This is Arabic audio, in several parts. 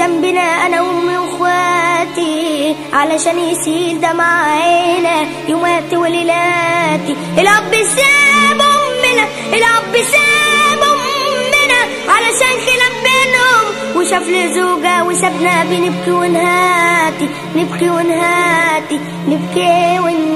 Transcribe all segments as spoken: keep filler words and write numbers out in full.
ذنبنا انا وامي واخواتي علشان يسيل دمع عينا يوماتي وليلاتي. الاب ساب امنا الاب ساب امنا علشان خلاف بينهم وشاف لي زوجة وسابنا بنبكي ونهاتي نبكي ونهاتي نبكي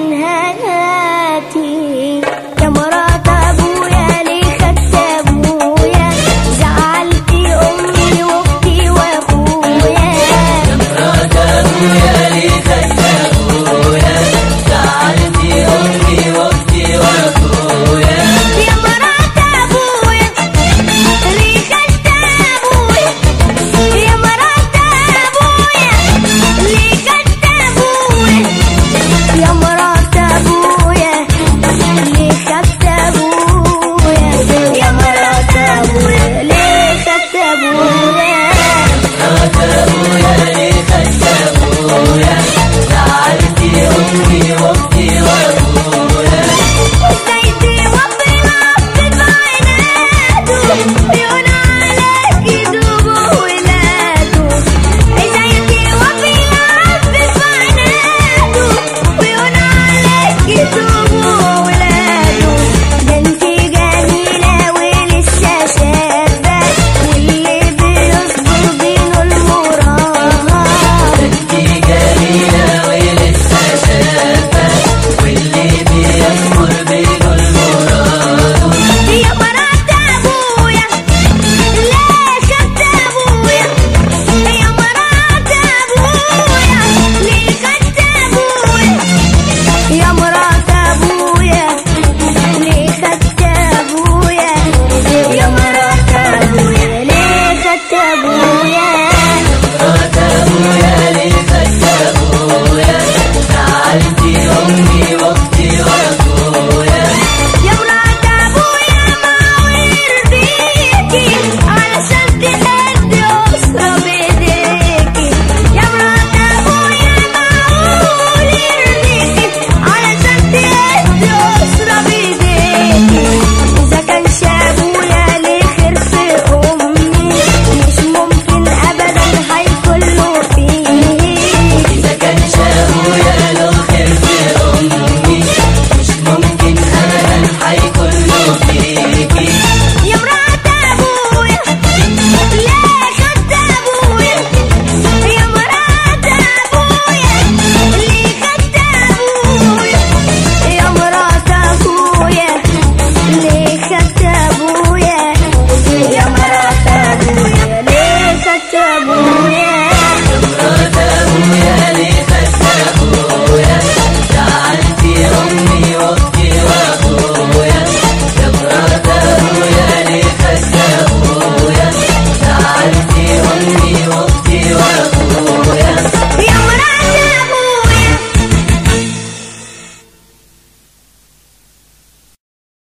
ونهاتي. يا مرات ابويا ليه خدت ابويا زعلتي امي واختي واخويا. يا مرات ابويا ليه خدت ابويا زعلتي امي واختي واخويا. يا مرات ابويا ليه خدت ابويا يا مرات ابويا ليه خدت ابويا. يا مرات ابويا ليه خدت ابويا يا مرات ابويا ليه خدت ابويا. مرات ابويا ليه خدت ابويا زعلتي امي واختي واخويا. ازاي توفي الاب بعيناته بيقول عليكي دوبه ولاده. ازاي توفي الاب بعيناته بيقول عليكي دوبه ولاده. ده انتي جميلة ولسه شابة واللي بيصبر بينه المراهقة. انتي جميلة ولسه شابة واللي بيصبر بينه المراد. يا مرات ابويا ليه خدت ابويا يا مرات ابويا ليه خدت ابويا. يا مرات ابويا ليه خدت ابويا يا مرات ابويا ليه خدت ابويا. مرات ابويا ليه خدت ابويا زعلتي امي واختي واخويا. يا مرات ابويا ما يرضيكي علشان تهدي اسره بايديكي. يا مرات ابويا ما يرضيكي علشان تهدي اسره بايديكي. اذا كانش ابويا ليه خير في امي مش ممكن ابدا هيكون له فيكي. إذا كانش أبويا له خير في أمي مش ممكن أبدا هيكون له فيكي. يا مرات ابويا ليه خدت ابويا يا مرات ابويا ليه خدت ابويا. يا مرات ابويا ليه خدت ابويا يا مرات ابويا ليه خدت ابويا. مرات أبويا ليه خدت أبويا زعلتي أمي وأختي وأخويا. يا مرات أبويا ليه خدت أبويا زعلتي أمي وأختي وأخويا.